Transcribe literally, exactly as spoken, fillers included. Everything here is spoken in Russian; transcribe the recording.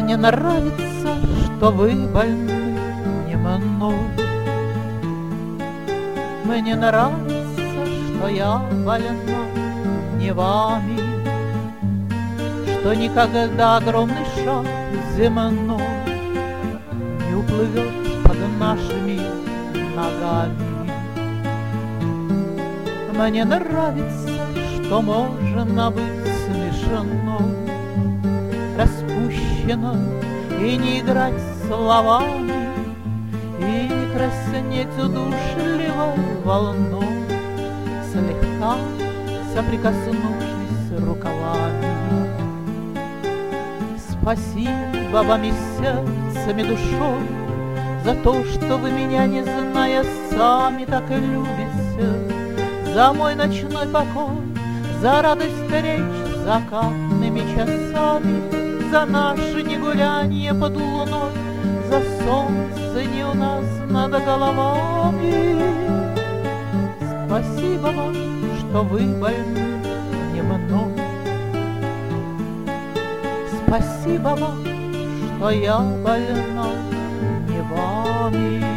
Мне нравится, что вы больны не мной. Мне нравится, что я больна не вами, что никогда огромный шаг земной не уплывет под нашими ногами. Мне нравится, что можно быть смешной, распущенной и не играть словами, и не краснеть удушливой волной, слегка соприкоснувшись рукавами. Спасибо вам и сердцем, и душой за то, что вы меня, не зная, сами так и любите, за мой ночной покой, за радость встреч закатными часами, за наше негулянье под луной, за солнце не у нас над головами. Спасибо вам, что вы больны не мной. Спасибо вам, что я больна не вами.